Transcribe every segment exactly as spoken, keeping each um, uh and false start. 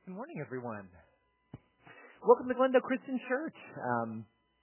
Good morning, everyone. Welcome to Glendale Christian Church. Um,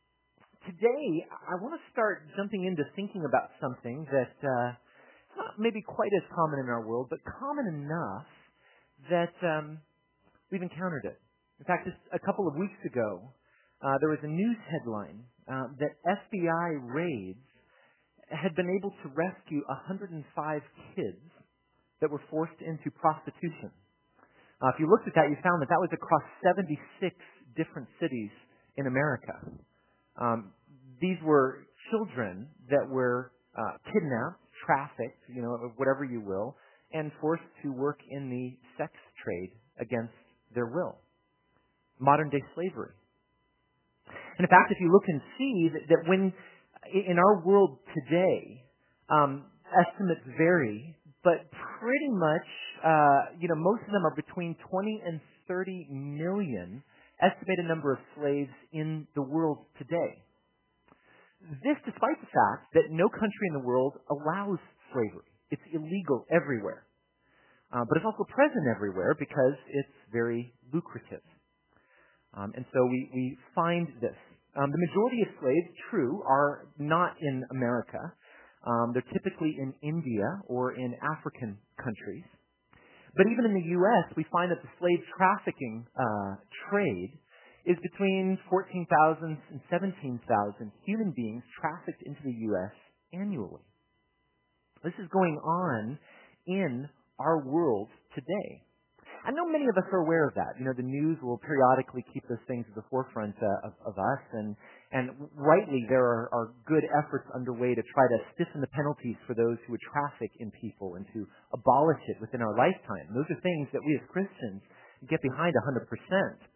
today, I want to start jumping into thinking about something that uh, is not maybe quite as common in our world, but common enough that um, we've encountered it. In fact, just a couple of weeks ago, uh, there was a news headline uh, that F B I raids had been able to rescue one hundred five kids that were forced into prostitution. Uh, if you looked at that, you found that that was across seventy-six different cities in America. Um, these were children that were uh, kidnapped, trafficked, you know, whatever you will, and forced to work in the sex trade against their will. Modern-day slavery. And in fact, if you look and see that, that when, in our world today, um, estimates vary, but pretty much, uh, you know, most of them are between twenty and thirty million estimated number of slaves in the world today. This despite the fact that no country in the world allows slavery. It's illegal everywhere. Uh, but it's also present everywhere because it's very lucrative. Um, and so we, we find this. Um, the majority of slaves, true, are not in America. Um, they're typically in India or in African countries. But even in the U S, we find that the slave trafficking uh, trade is between fourteen thousand and seventeen thousand human beings trafficked into the U S annually. This is going on in our world today. I know many of us are aware of that. You know, the news will periodically keep those things at the forefront uh, of, of us, and, and rightly there are, are good efforts underway to try to stiffen the penalties for those who would traffic in people and to abolish it within our lifetime. Those are things that we as Christians get behind one hundred percent.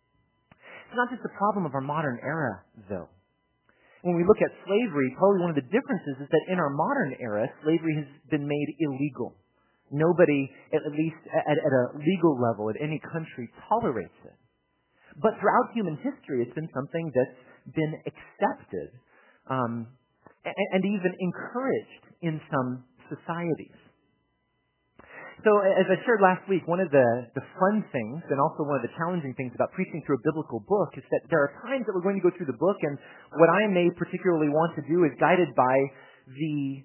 It's not just the problem of our modern era, though. When we look at slavery, probably one of the differences is that in our modern era, slavery has been made illegal. Nobody, at least at, at a legal level, at any country, tolerates it. But throughout human history, it's been something that's been accepted um, and, and even encouraged in some societies. So as I shared last week, one of the, the fun things and also one of the challenging things about preaching through a biblical book is that there are times that we're going to go through the book, and what I may particularly want to do is guided by the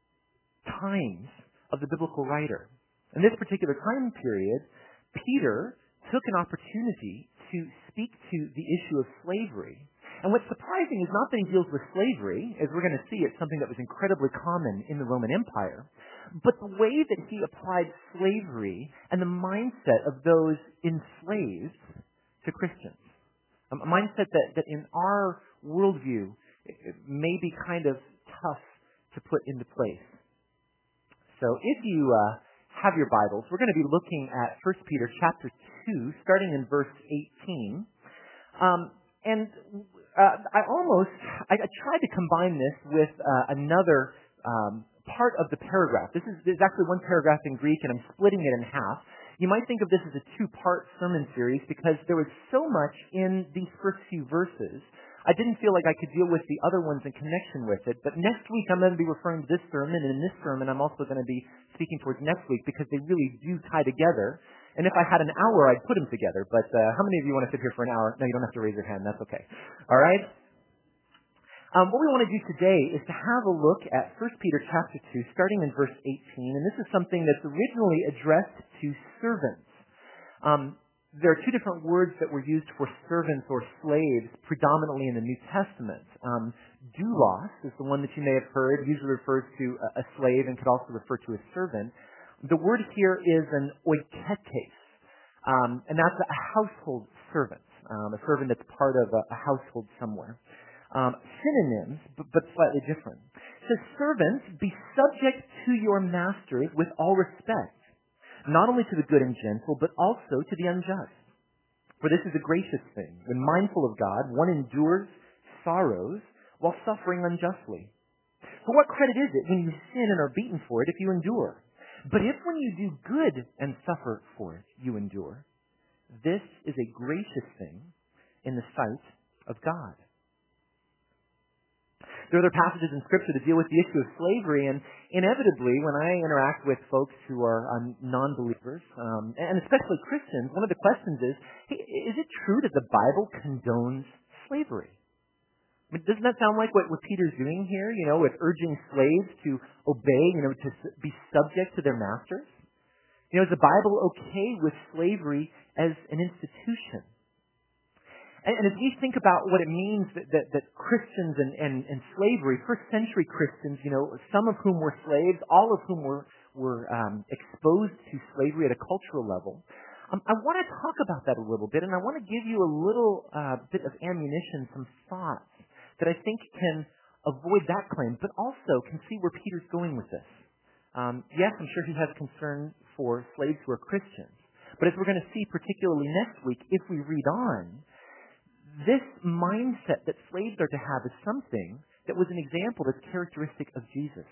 times of the biblical writer. In this particular time period, Peter took an opportunity to speak to the issue of slavery. And what's surprising is not that he deals with slavery, as we're going to see, it's something that was incredibly common in the Roman Empire, but the way that he applied slavery and the mindset of those enslaved to Christians. A mindset that, that in our worldview may be kind of tough to put into place. So if you uh, have your Bibles, we're going to be looking at First Peter chapter two, starting in verse eighteen. Um, and uh, I almost, I, I tried to combine this with uh, another um, part of the paragraph. This is there's actually one paragraph in Greek, and I'm splitting it in half. You might think of this as a two-part sermon series because there was so much in these first few verses. I didn't feel like I could deal with the other ones in connection with it, but next week I'm going to be referring to this sermon, and in this sermon I'm also going to be speaking towards next week because they really do tie together. And if I had an hour, I'd put them together, but uh, how many of you want to sit here for an hour? No, you don't have to raise your hand. That's okay. All right? Um, what we want to do today is to have a look at First Peter chapter two, starting in verse eighteen, and this is something that's originally addressed to servants. Um, There are two different words that were used for servants or slaves predominantly in the New Testament. Um, doulos is the one that you may have heard, usually refers to a, a slave and could also refer to a servant. The word here is an oiketes, um, and that's a household servant, um, a servant that's part of a, a household somewhere. Um, synonyms, but, but slightly different. So servants, be subject to your masters with all respect, not only to the good and gentle, but also to the unjust. For this is a gracious thing. When mindful of God, one endures sorrows while suffering unjustly. For what credit is it when you sin and are beaten for it if you endure? But if when you do good and suffer for it, you endure, this is a gracious thing in the sight of God. There are other passages in Scripture that deal with the issue of slavery, and inevitably, when I interact with folks who are um, non-believers, um, and especially Christians, one of the questions is, hey, is it true that the Bible condones slavery? I mean, doesn't that sound like what, what Peter's doing here, you know, with urging slaves to obey, you know, to be subject to their masters? You know, is the Bible okay with slavery as an institution? And, and as we think about what it means that, that, that Christians and, and, and slavery, first century Christians, you know, some of whom were slaves, all of whom were, were um, exposed to slavery at a cultural level, um, I want to talk about that a little bit, and I want to give you a little uh, bit of ammunition, some thoughts that I think can avoid that claim, but also can see where Peter's going with this. Um, yes, I'm sure he has concern for slaves who are Christians, but as we're going to see particularly next week, if we read on, this mindset that slaves are to have is something that was an example that's characteristic of Jesus.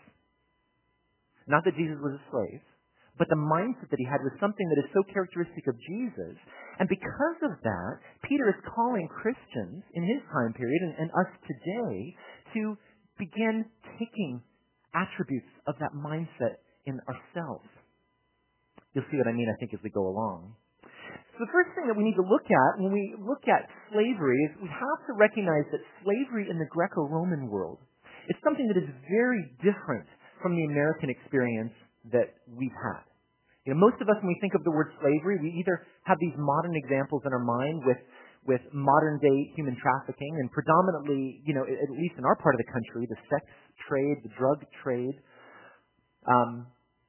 Not that Jesus was a slave, but the mindset that he had was something that is so characteristic of Jesus. And because of that, Peter is calling Christians in his time period and, and us today to begin taking attributes of that mindset in ourselves. You'll see what I mean, I think, as we go along. So the first thing that we need to look at when we look at slavery is we have to recognize that slavery in the Greco-Roman world is something that is very different from the American experience that we've had. You know, most of us, when we think of the word slavery, we either have these modern examples in our mind with with modern-day human trafficking, and predominantly, you know, at least in our part of the country, the sex trade, the drug trade. Um,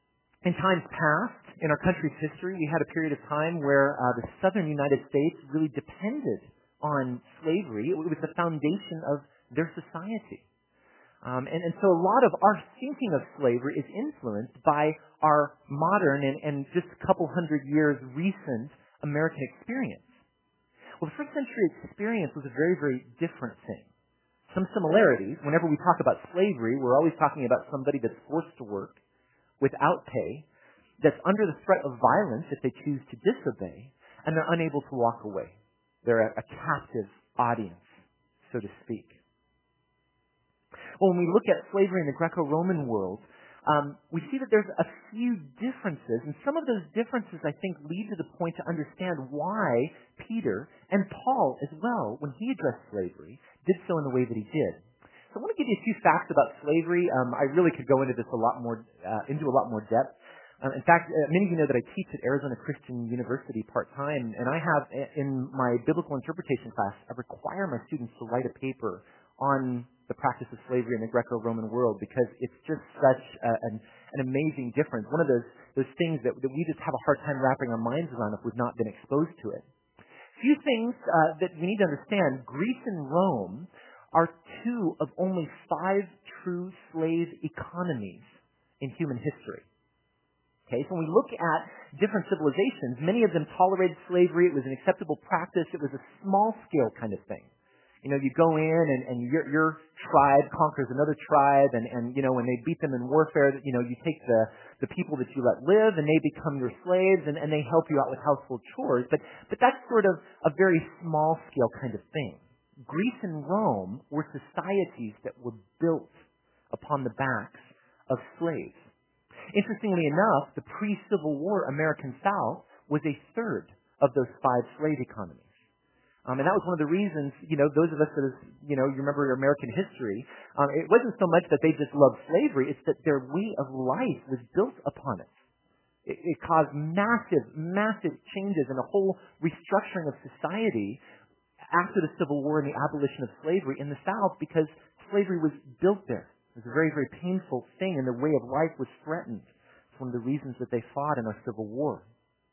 In times past, in our country's history, we had a period of time where uh, the southern United States really depended on slavery. It was the foundation of their society. Um, and, and so a lot of our thinking of slavery is influenced by our modern and, and just a couple hundred years recent American experience. Well, the first century experience was a very, very different thing. Some similarities. Whenever we talk about slavery, we're always talking about somebody that's forced to work without pay, that's under the threat of violence if they choose to disobey, and they're unable to walk away. They're a, a captive audience, so to speak. Well, when we look at slavery in the Greco-Roman world, um, we see that there's a few differences, and some of those differences, I think, lead to the point to understand why Peter and Paul as well, when he addressed slavery, did so in the way that he did. So I want to give you a few facts about slavery. Um, I really could go into this a lot more, uh, into a lot more depth. Um, in fact, uh, many of you know that I teach at Arizona Christian University part-time, and I have, in my biblical interpretation class, I require my students to write a paper on the practice of slavery in the Greco-Roman world because it's just such a, an, an amazing difference. One of those those things that, that we just have a hard time wrapping our minds around if we've not been exposed to it. A few things uh, that we need to understand. Greece and Rome are two of only five true slave economies in human history. Okay, so when we look at different civilizations, many of them tolerated slavery. It was an acceptable practice. It was a small-scale kind of thing. You know, you go in and, and your, your tribe conquers another tribe, and, and, you know, when they beat them in warfare, you know, you take the, the people that you let live, and they become your slaves, and, and they help you out with household chores. But, but that's sort of a very small-scale kind of thing. Greece and Rome were societies that were built upon the backs of slaves. Interestingly enough, the pre-Civil War American South was a third of those five slave economies. Um, and that was one of the reasons, you know, those of us that, is, you know, you remember your American history, um, it wasn't so much that they just loved slavery, it's that their way of life was built upon it. It, it caused massive, massive changes and a whole restructuring of society after the Civil War and the abolition of slavery in the South because slavery was built there. It was a very, very painful thing and the way of life was threatened. It's one of the reasons that they fought in our Civil War.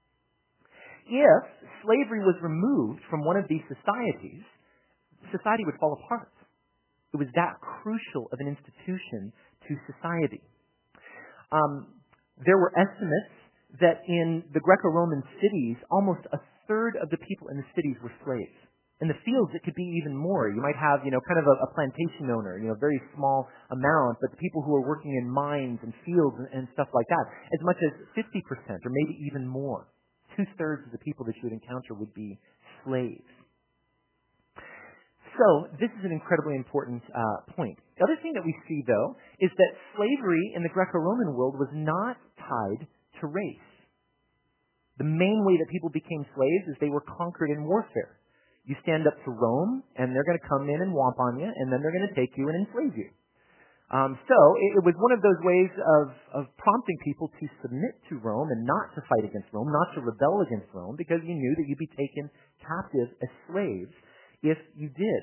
If slavery was removed from one of these societies, society would fall apart. It was that crucial of an institution to society. Um, there were estimates that in the Greco-Roman cities, almost a third of the people in the cities were slaves. In the fields, it could be even more. You might have, you know, kind of a, a plantation owner, you know, very small amount, but the people who are working in mines and fields and, and stuff like that, as much as fifty percent or maybe even more. Two-thirds of the people that you would encounter would be slaves. So this is an incredibly important uh, point. The other thing that we see, though, is that slavery in the Greco-Roman world was not tied to race. The main way that people became slaves is they were conquered in warfare. You stand up to Rome, and they're going to come in and whomp on you, and then they're going to take you and enslave you. Um, so it, it was one of those ways of, of prompting people to submit to Rome and not to fight against Rome, not to rebel against Rome, because you knew that you'd be taken captive as slaves if you did.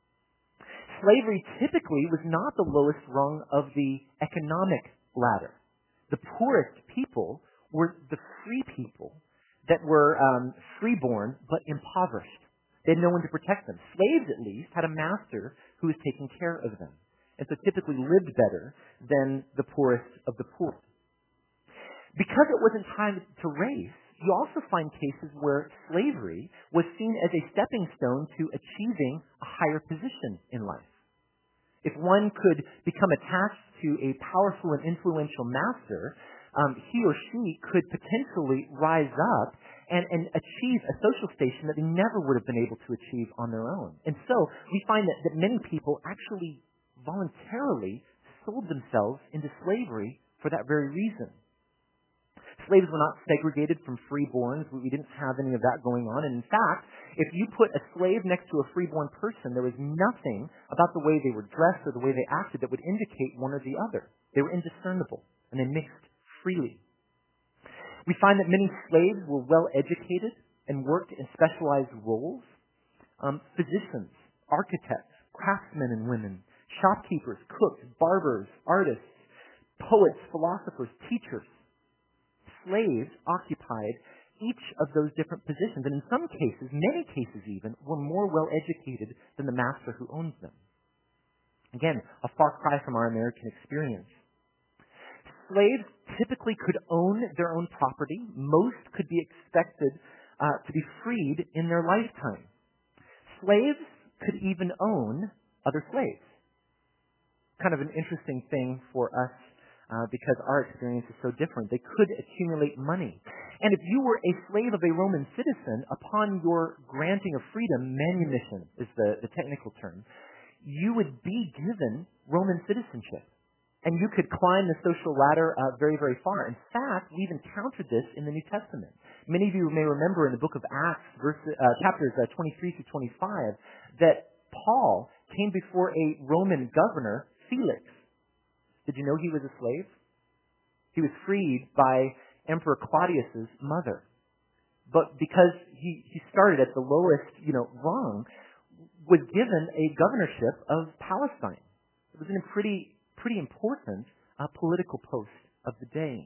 Slavery typically was not the lowest rung of the economic ladder. The poorest people were the free people that were um, freeborn but impoverished. They had no one to protect them. Slaves, at least, had a master who was taking care of them, and so typically lived better than the poorest of the poor. Because it wasn't tied to race, you also find cases where slavery was seen as a stepping stone to achieving a higher position in life. If one could become attached to a powerful and influential master, um, he or she could potentially rise up and, and achieve a social station that they never would have been able to achieve on their own. And so we find that, that many people actually voluntarily sold themselves into slavery for that very reason. Slaves were not segregated from freeborns. We didn't have any of that going on. And in fact, if you put a slave next to a freeborn person, there was nothing about the way they were dressed or the way they acted that would indicate one or the other. They were indiscernible, and they mixed freely. We find that many slaves were well educated and worked in specialized roles. Um, physicians, architects, craftsmen and women, shopkeepers, cooks, barbers, artists, poets, philosophers, teachers. Slaves occupied each of those different positions, and in some cases, many cases even, were more well-educated than the master who owns them. Again, a far cry from our American experience. Slaves typically could own their own property. Most could be expected uh, to be freed in their lifetime. Slaves could even own other slaves. Kind of an interesting thing for us uh, because our experience is so different. They could accumulate money. And if you were a slave of a Roman citizen, upon your granting of freedom, manumission is the, the technical term, you would be given Roman citizenship. And you could climb the social ladder uh, very, very far. In fact, we've encountered this in the New Testament. Many of you may remember in the book of Acts, verse, uh, chapters uh, twenty-three through twenty-five, that Paul came before a Roman governor, Felix. Did you know he was a slave? He was freed by Emperor Claudius's mother. But because he, he started at the lowest, you know, rung, was given a governorship of Palestine. It was a pretty pretty important uh, political post of the day.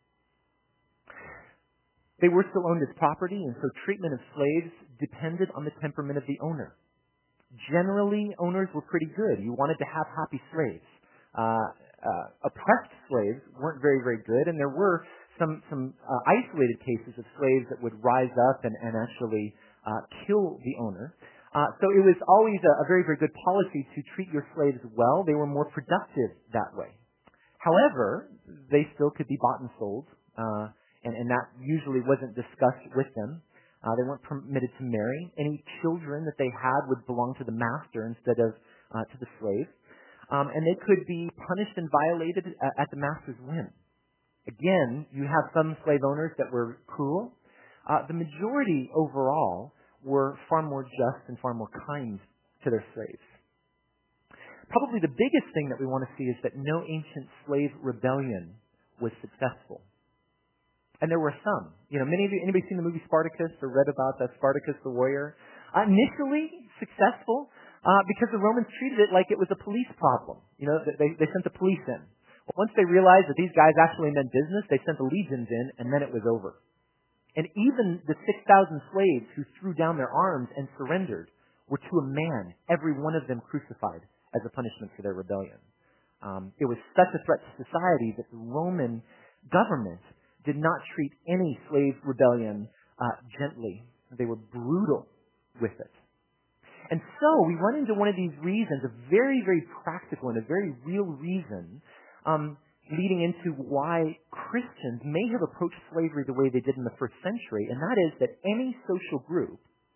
They were still owned as property, and so treatment of slaves depended on the temperament of the owner. Generally, owners were pretty good. You wanted to have happy slaves. Uh, uh, oppressed slaves weren't very, very good, and there were some, some uh, isolated cases of slaves that would rise up and, and actually uh, kill the owner. Uh, so it was always a, a very, very good policy to treat your slaves well. They were more productive that way. However, they still could be bought and sold, uh, and, and that usually wasn't discussed with them. Uh, they weren't permitted to marry. Any children that they had would belong to the master instead of uh, to the slave. Um, and they could be punished and violated at, at the master's whim. Again, you have some slave owners that were cruel. Uh, the majority overall were far more just and far more kind to their slaves. Probably the biggest thing that we want to see is that no ancient slave rebellion was successful. And there were some. You know, many of you, anybody seen the movie Spartacus or read about that Spartacus the warrior? Uh, initially successful uh, because the Romans treated it like it was a police problem. You know, they, they sent the police in. Well, once they realized that these guys actually meant business, they sent the legions in, and then it was over. And even the six thousand slaves who threw down their arms and surrendered were to a man, every one of them crucified as a punishment for their rebellion. Um, it was such a threat to society that the Roman government did not treat any slave rebellion uh, gently. They were brutal with it. And so we run into one of these reasons, a very, very practical and a very real reason, um, leading into why Christians may have approached slavery the way they did in the first century, and that is that any social group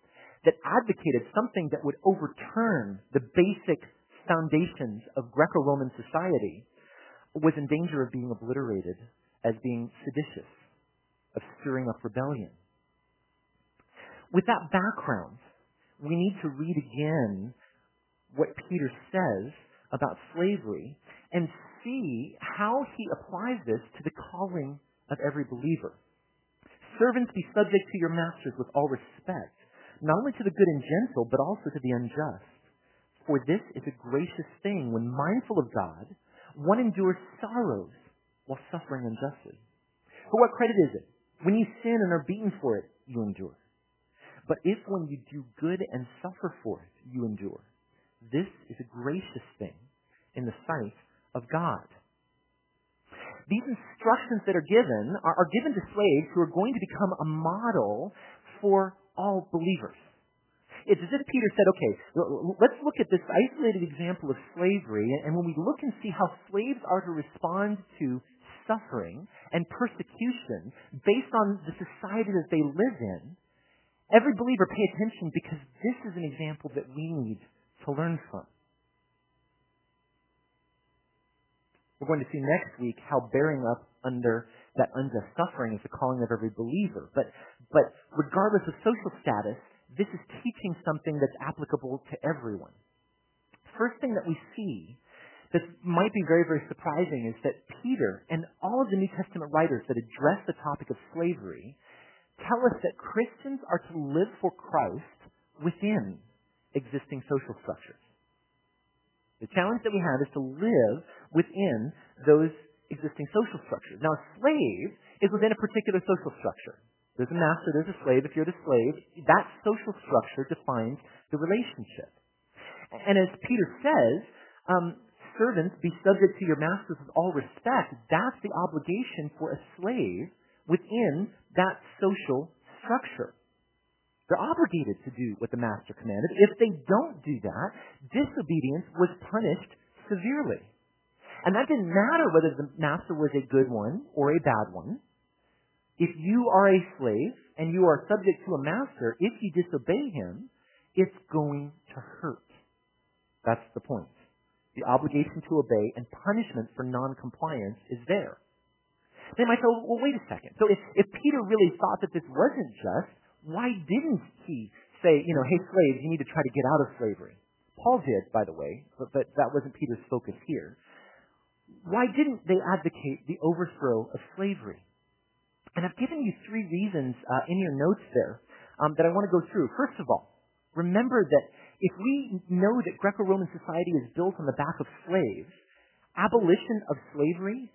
that advocated something that would overturn the basic foundations of Greco-Roman society was in danger of being obliterated as being seditious, of stirring up rebellion. With that background, we need to read again what Peter says about slavery and see how he applies this to the calling of every believer. Servants, be subject to your masters with all respect, not only to the good and gentle, but also to the unjust. For this is a gracious thing when, mindful of God, one endures sorrows while suffering unjustly. For what credit is it? When you sin and are beaten for it, you endure. But if when you do good and suffer for it, you endure, this is a gracious thing in the sight of God. These instructions that are given are, are given to slaves who are going to become a model for all believers. It's as if Peter said, okay, let's look at this isolated example of slavery, and when we look and see how slaves are to respond to suffering and persecution based on the society that they live in, every believer pay attention, because this is an example that we need to learn from. We're going to see next week how bearing up under that unjust suffering is the calling of every believer. But, but regardless of social status, this is teaching something that's applicable to everyone. First thing that we see that might be very, very surprising is that Peter and all of the New Testament writers that address the topic of slavery tell us that Christians are to live for Christ within existing social structures. The challenge that we have is to live within those existing social structures. Now, a slave is within a particular social structure. There's a master, there's a slave. If you're the slave, that social structure defines the relationship. And as Peter says, um, servants, be subject to your masters with all respect. That's the obligation for a slave within that social structure. They're obligated to do what the master commanded. If they don't do that, disobedience was punished severely. And that didn't matter whether the master was a good one or a bad one. If you are a slave and you are subject to a master, if you disobey him, it's going to hurt. That's the point. The obligation to obey and punishment for non-compliance is there. They might say, well, wait a second. So if, if Peter really thought that this wasn't just, why didn't he say, you know, hey, slaves, you need to try to get out of slavery? Paul did, by the way, but, but that wasn't Peter's focus here. Why didn't they advocate the overthrow of slavery? And I've given you three reasons uh, in your notes there um, that I want to go through. First of all, remember that if we know that Greco-Roman society is built on the back of slaves, abolition of slavery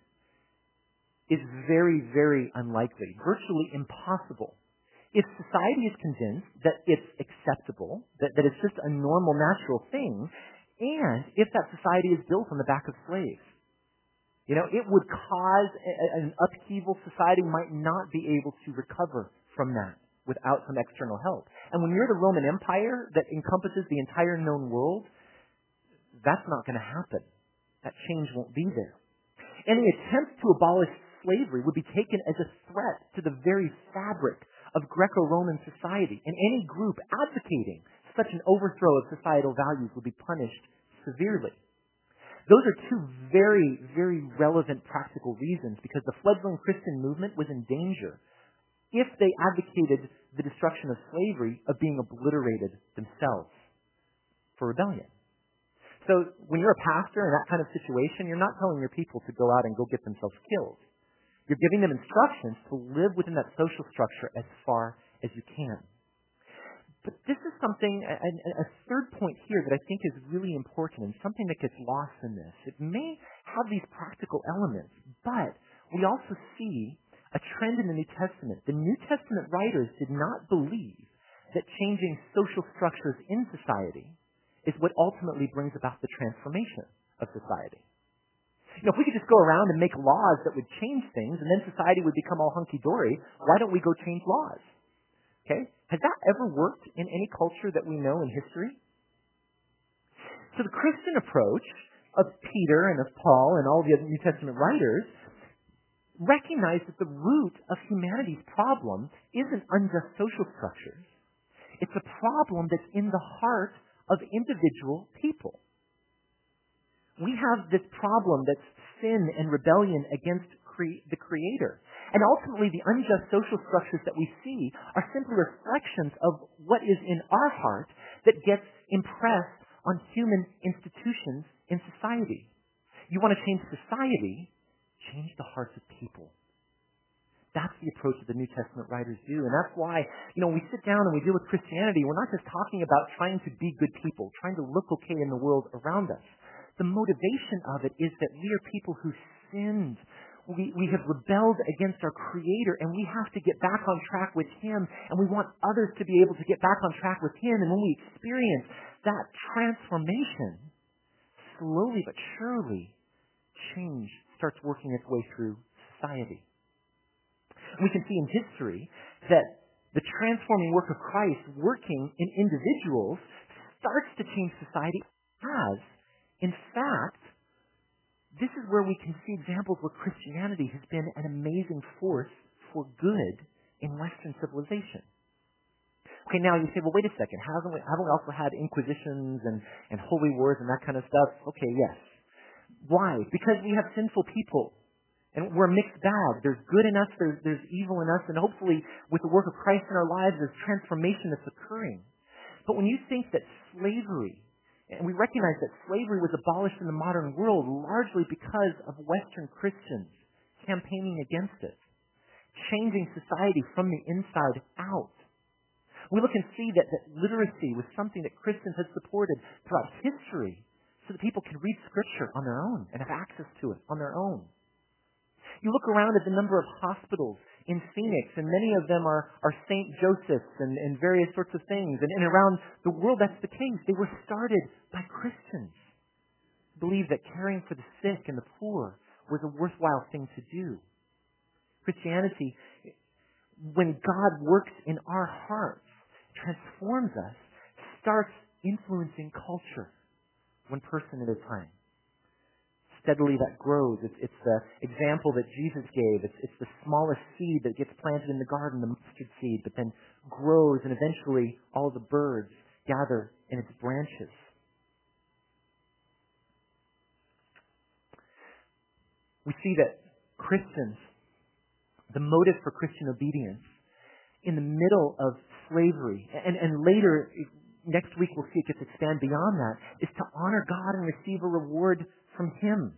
is very, very unlikely, virtually impossible. If society is convinced that it's acceptable, that, that it's just a normal, natural thing, and if that society is built on the back of slaves, you know, it would cause a, an upheaval. Society might not be able to recover from that without some external help. And when you're the Roman Empire that encompasses the entire known world, that's not going to happen. That change won't be there. Any attempt to abolish slavery would be taken as a threat to the very fabric of Greco-Roman society, and any group advocating such an overthrow of societal values would be punished severely. Those are two very, very relevant practical reasons, because the fledgling Christian movement was in danger if they advocated the destruction of slavery of being obliterated themselves for rebellion. So when you're a pastor in that kind of situation, you're not telling your people to go out and go get themselves killed. You're giving them instructions to live within that social structure as far as you can. But this is something, a, a third point here that I think is really important and something that gets lost in this. It may have these practical elements, but we also see a trend in the New Testament. The New Testament writers did not believe that changing social structures in society is what ultimately brings about the transformation of society. You know, if we could just go around and make laws that would change things and then society would become all hunky-dory, why don't we go change laws? Okay? Has that ever worked in any culture that we know in history? So the Christian approach of Peter and of Paul and all the other New Testament writers recognize that the root of humanity's problem isn't unjust social structures. It's a problem that's in the heart of individual people. We have this problem that's sin and rebellion against cre- the Creator. And ultimately, the unjust social structures that we see are simply reflections of what is in our heart that gets impressed on human institutions in society. You want to change society? Change the hearts of people. That's the approach that the New Testament writers do. And that's why, you know, when we sit down and we deal with Christianity, we're not just talking about trying to be good people, trying to look okay in the world around us. The motivation of it is that we are people who sinned. We, we have rebelled against our Creator, and we have to get back on track with Him, and we want others to be able to get back on track with Him. And when we experience that transformation, slowly but surely, change starts working its way through society. We can see in history that the transforming work of Christ working in individuals starts to change society as, in fact, this is where we can see examples where Christianity has been an amazing force for good in Western civilization. Okay, now you say, well, wait a second. Haven't we, haven't we also had inquisitions and, and holy wars and that kind of stuff? Okay, yes. Why? Because we have sinful people. And we're a mixed bag. There's good in us, there's, there's evil in us, and hopefully with the work of Christ in our lives, there's transformation that's occurring. But when you think that slavery, and we recognize that slavery was abolished in the modern world largely because of Western Christians campaigning against it, changing society from the inside out. We look and see that, that literacy was something that Christians had supported throughout history so that people can read Scripture on their own and have access to it on their own. You look around at the number of hospitals in Phoenix, and many of them are, are Saint Joseph's and, and various sorts of things. And, and around the world, that's the case. They were started by Christians who believed that caring for the sick and the poor was a worthwhile thing to do. Christianity, when God works in our hearts, transforms us, starts influencing culture one person at a time. Steadily that grows. It's, it's the example that Jesus gave. It's, it's the smallest seed that gets planted in the garden, the mustard seed, but then grows, and eventually all the birds gather in its branches. We see that Christians, the motive for Christian obedience, in the middle of slavery, and, and later, next week we'll see it gets expand beyond that, is to honor God and receive a reward from Him.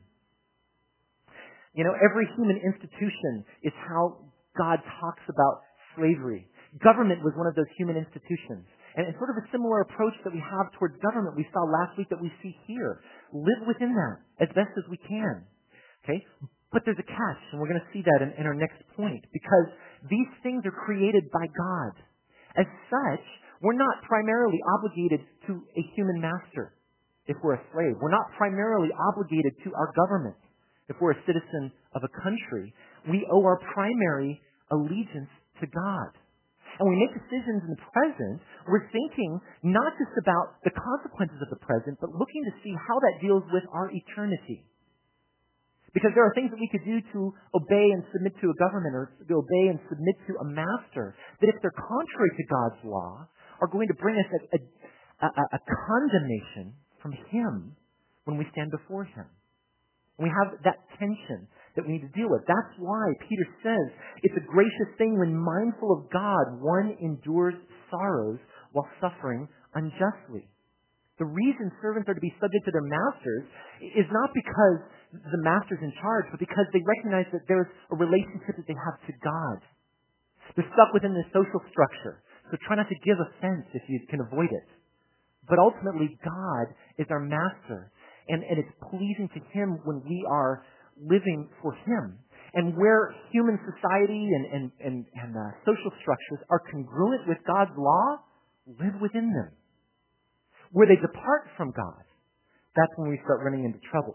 You know, every human institution is how God talks about slavery. Government was one of those human institutions. And it's sort of a similar approach that we have towards government we saw last week that we see here. Live within that as best as we can. Okay? But there's a catch, and we're going to see that in, in our next point, because these things are created by God. As such, we're not primarily obligated to a human master if we're a slave. We're not primarily obligated to our government if we're a citizen of a country. We owe our primary allegiance to God. And when we make decisions in the present, we're thinking not just about the consequences of the present, but looking to see how that deals with our eternity. Because there are things that we could do to obey and submit to a government or to obey and submit to a master that, if they're contrary to God's law, are going to bring us a, a, a, a condemnation from Him when we stand before Him. And we have that tension that we need to deal with. That's why Peter says it's a gracious thing when mindful of God, one endures sorrows while suffering unjustly. The reason servants are to be subject to their masters is not because the master's in charge, but because they recognize that there's a relationship that they have to God. They're stuck within this social structure, so try not to give offense if you can avoid it. But ultimately, God is our master, and, and it's pleasing to Him when we are living for Him. And where human society and, and, and, and uh, social structures are congruent with God's law, live within them. Where they depart from God, that's when we start running into troubles.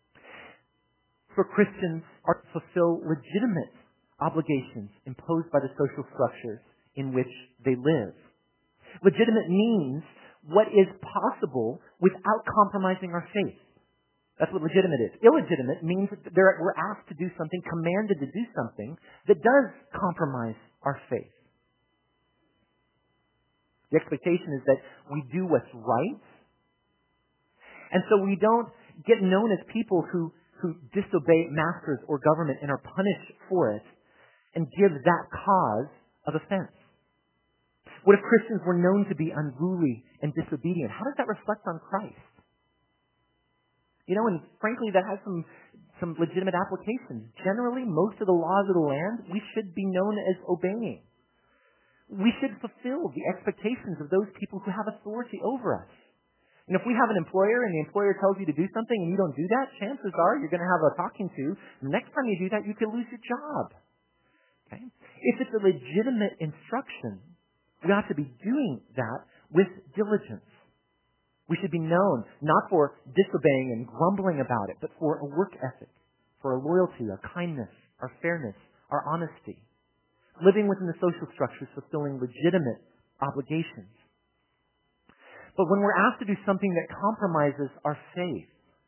For Christians are to fulfill legitimate obligations imposed by the social structures in which they live. Legitimate means what is possible without compromising our faith. That's what legitimate is. Illegitimate means that we're asked to do something, commanded to do something that does compromise our faith. The expectation is that we do what's right. And so we don't get known as people who, who disobey masters or government and are punished for it and give that cause of offense. What if Christians were known to be unruly and disobedient? How does that reflect on Christ? You know, and frankly, that has some, some legitimate applications. Generally, most of the laws of the land, we should be known as obeying. We should fulfill the expectations of those people who have authority over us. And if we have an employer and the employer tells you to do something and you don't do that, chances are you're going to have a talking to. The next time you do that, you could lose your job. Okay? If it's a legitimate instruction, we ought to be doing that with diligence. We should be known not for disobeying and grumbling about it, but for a work ethic, for our loyalty, our kindness, our fairness, our honesty. Living within the social structures, fulfilling legitimate obligations. But when we're asked to do something that compromises our faith,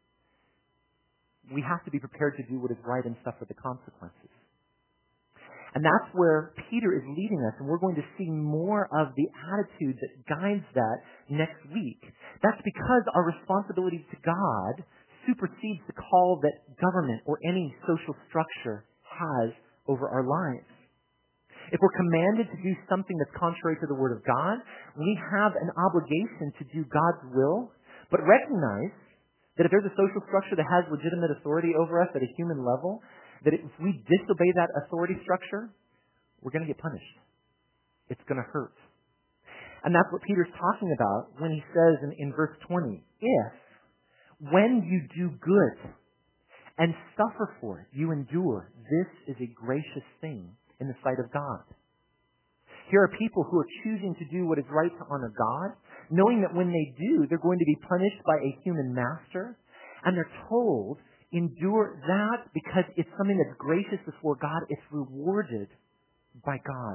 we have to be prepared to do what is right and suffer the consequences. And that's where Peter is leading us, and we're going to see more of the attitude that guides that next week. That's because our responsibility to God supersedes the call that government or any social structure has over our lives. If we're commanded to do something that's contrary to the Word of God, we have an obligation to do God's will, but recognize that if there's a social structure that has legitimate authority over us at a human level, that if we disobey that authority structure, we're going to get punished. It's going to hurt. And that's what Peter's talking about when he says in, in verse twenty, if, when you do good and suffer for it, you endure, this is a gracious thing in the sight of God. Here are people who are choosing to do what is right to honor God, knowing that when they do, they're going to be punished by a human master, and they're told, endure that because it's something that's gracious before God. It's rewarded by God.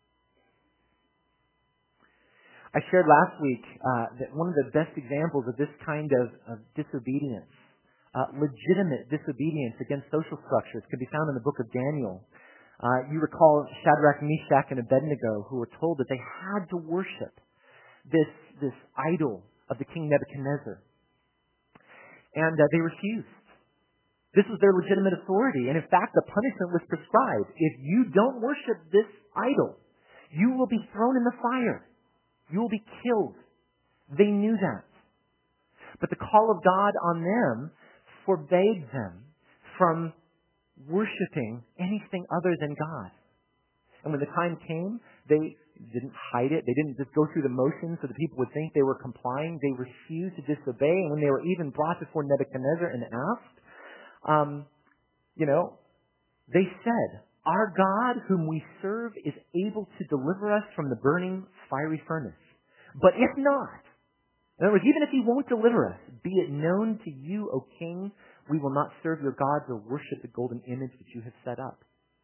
I shared last week uh, that one of the best examples of this kind of, of disobedience, uh, legitimate disobedience against social structures, can be found in the book of Daniel. Uh, you recall Shadrach, Meshach, and Abednego, who were told that they had to worship this, this idol of the king Nebuchadnezzar. And uh, they refused. This was their legitimate authority. And in fact, the punishment was prescribed. If you don't worship this idol, you will be thrown in the fire. You will be killed. They knew that. But the call of God on them forbade them from worshiping anything other than God. And when the time came, they didn't hide it. They didn't just go through the motions so that people would think they were complying. They refused to disobey. And when they were even brought before Nebuchadnezzar and asked, um, you know, they said, our God whom we serve is able to deliver us from the burning fiery furnace. But if not, in other words, even if he won't deliver us, be it known to you, O king, we will not serve your gods or worship the golden image that you have set up.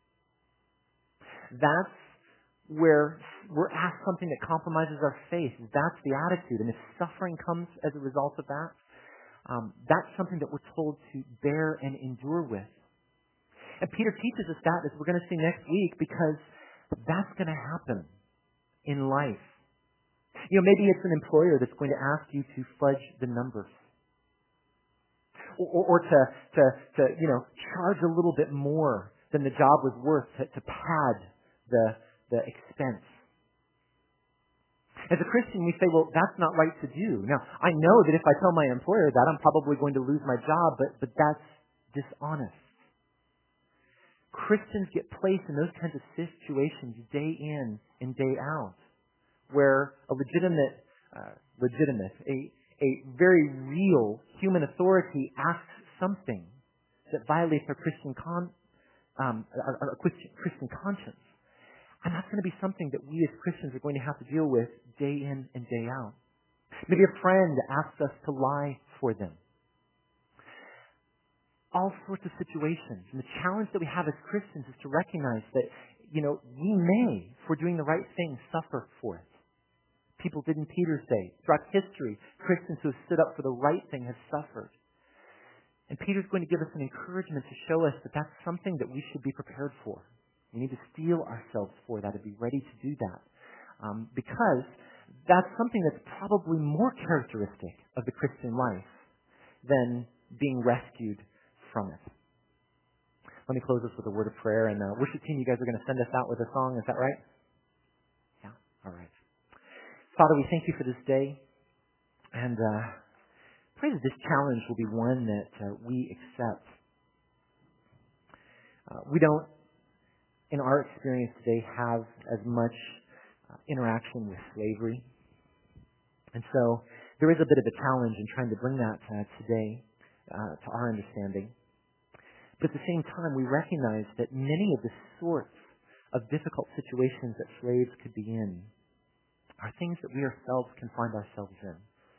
That's where we're asked something that compromises our faith. That's the attitude. And if suffering comes as a result of that, um, that's something that we're told to bear and endure with. And Peter teaches us that, as we're going to see next week, because that's going to happen in life. You know, maybe it's an employer that's going to ask you to fudge the numbers. Or, or, or to, to, to, you know, charge a little bit more than the job was worth to, to pad the, the expense. As a Christian, we say, well, that's not right to do. Now, I know that if I tell my employer that, I'm probably going to lose my job, but, but that's dishonest. Christians get placed in those kinds of situations day in and day out, where a legitimate, uh, legitimate, a, a very real human authority asks something that violates our Christian con, um, our, our Christian conscience. And that's going to be something that we as Christians are going to have to deal with day in and day out. Maybe a friend asks us to lie for them. All sorts of situations. And the challenge that we have as Christians is to recognize that, you know, we may, for doing the right thing, suffer for it. People did in Peter's day. Throughout history, Christians who have stood up for the right thing have suffered. And Peter's going to give us an encouragement to show us that that's something that we should be prepared for. We need to steel ourselves for that and be ready to do that. Um, because that's something that's probably more characteristic of the Christian life than being rescued from it. Let me close this with a word of prayer. And uh, worship team, you guys are going to send us out with a song. Is that right? Yeah. All right. Father, we thank you for this day. And uh, pray that this challenge will be one that uh, we accept. Uh, we don't, in our experience today, have as much uh, interaction with slavery. And so there is a bit of a challenge in trying to bring that uh, today uh, to our understanding. But at the same time, we recognize that many of the sorts of difficult situations that slaves could be in are things that we ourselves can find ourselves in.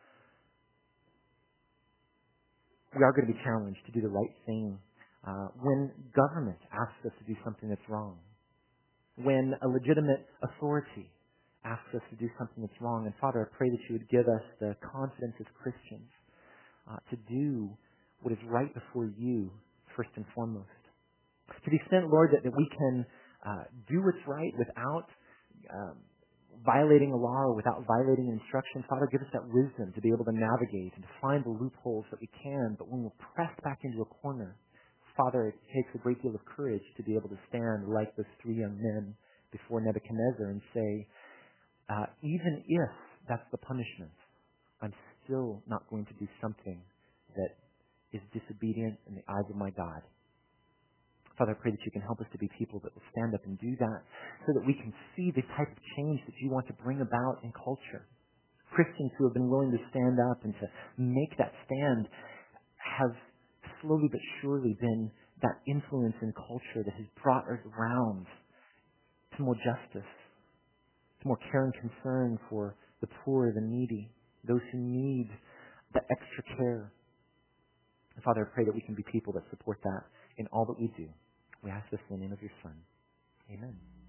We are going to be challenged to do the right thing uh, when government asks us to do something that's wrong, when a legitimate authority asks us to do something that's wrong. And Father, I pray that you would give us the confidence as Christians uh, to do what is right before you first and foremost. To the extent, Lord, that, that we can uh, do what's right without um, violating a law or without violating an instruction, Father, give us that wisdom to be able to navigate and to find the loopholes that we can. But when we're pressed back into a corner, Father, it takes a great deal of courage to be able to stand like those three young men before Nebuchadnezzar and say, uh, even if that's the punishment, I'm still not going to do something that is disobedient in the eyes of my God. Father, I pray that you can help us to be people that will stand up and do that so that we can see the type of change that you want to bring about in culture. Christians who have been willing to stand up and to make that stand have slowly but surely been that influence in culture that has brought us around to more justice, to more care and concern for the poor, the needy, those who need the extra care. And Father, I pray that we can be people that support that in all that we do. We ask this in the name of your Son. Amen.